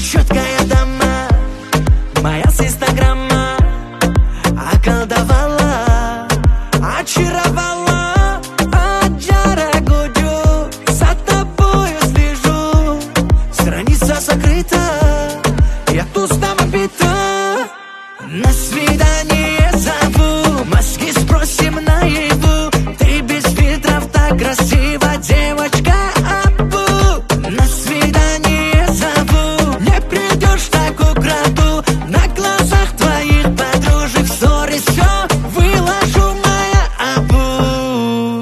Четкая дама, моя с инстаграма, околдовала, очаровала. Аджара гудю, за тобою слежу, страница закрыта, я туз там опита. На свидание